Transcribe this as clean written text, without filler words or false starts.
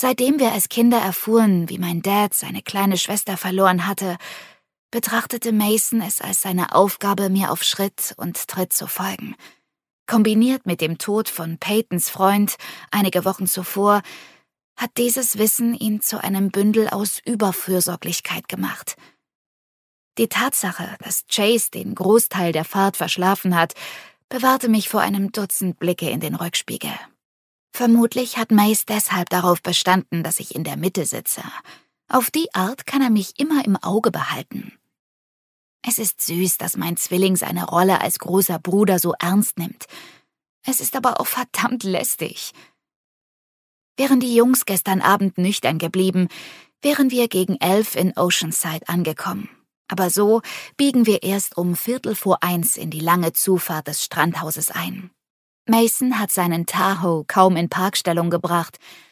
Seitdem wir als Kinder erfuhren, wie mein Dad seine kleine Schwester verloren hatte, betrachtete Mason es als seine Aufgabe, mir auf Schritt und Tritt zu folgen. Kombiniert mit dem Tod von Peytons Freund einige Wochen zuvor, hat dieses Wissen ihn zu einem Bündel aus Überfürsorglichkeit gemacht. Die Tatsache, dass Chase den Großteil der Fahrt verschlafen hat, bewahrte mich vor einem Dutzend Blicke in den Rückspiegel. Vermutlich hat Mace deshalb darauf bestanden, dass ich in der Mitte sitze. Auf die Art kann er mich immer im Auge behalten. Es ist süß, dass mein Zwilling seine Rolle als großer Bruder so ernst nimmt. Es ist aber auch verdammt lästig. Wären die Jungs gestern Abend nüchtern geblieben, wären wir gegen 11 in Oceanside angekommen. Aber so biegen wir erst um 1:15 in die lange Zufahrt des Strandhauses ein. Mason hat seinen Tahoe kaum in Parkstellung gebracht,